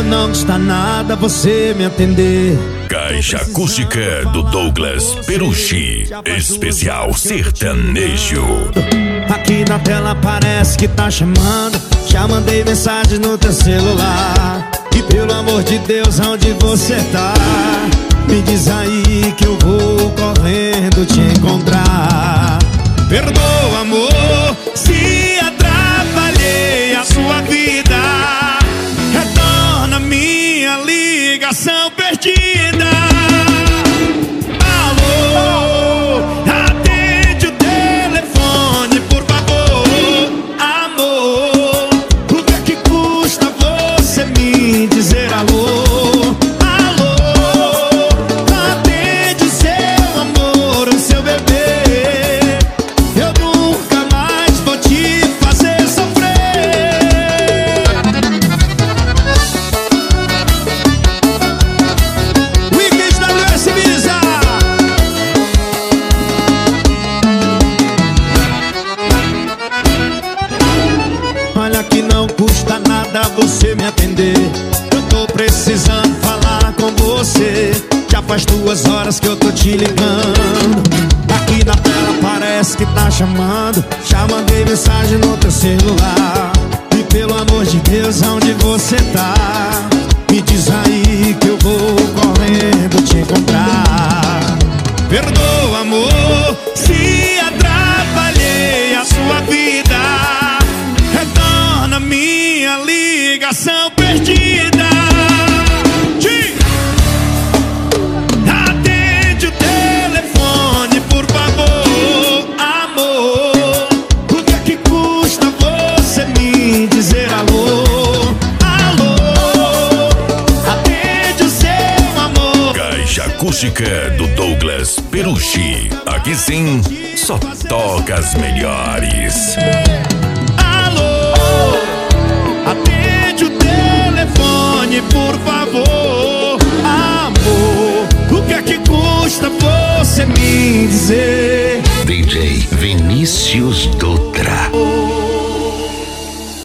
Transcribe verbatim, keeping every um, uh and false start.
não custa nada você me atender. Caixa Acústica do Douglas Perucci, especial sertanejo. Aqui na tela parece que tá chamando. Já mandei mensagem no teu celular. E pelo amor de Deus, onde você tá? Me diz aí que eu vou correndo te encontrar. Perdoa, amor, se atrapalhei a sua vida. Retorna minha ligação perdida. Alô, atende o telefone, por favor. Amor, o que é que custa você me dizer alô? Alô, atende o seu amor, o seu bebê. Eu nunca mais vou te fazer sofrer. Weekend W S Visa. Olha que não custa nada você me atender. Eu tô precisando falar com você. Já faz duas horas que eu tô te ligando. Aqui na tela parece que tá chamando. Já mandei mensagem no teu celular. E pelo amor de Deus, onde você tá? Me diz aí que eu vou correndo te encontrar. Perdoa, amor, se atrapalhei a sua vida. Retorna minha ligação perdida. Tchim! Atende o telefone, por favor. Amor, o que é que custa você me dizer alô? Alô, atende o seu amor. Caixa Acústica do Douglas Perucci. Aqui sim, só toca as melhores. Alô, atende o telefone, por favor. Amor, o que é que custa você me dizer? D J Vinícius do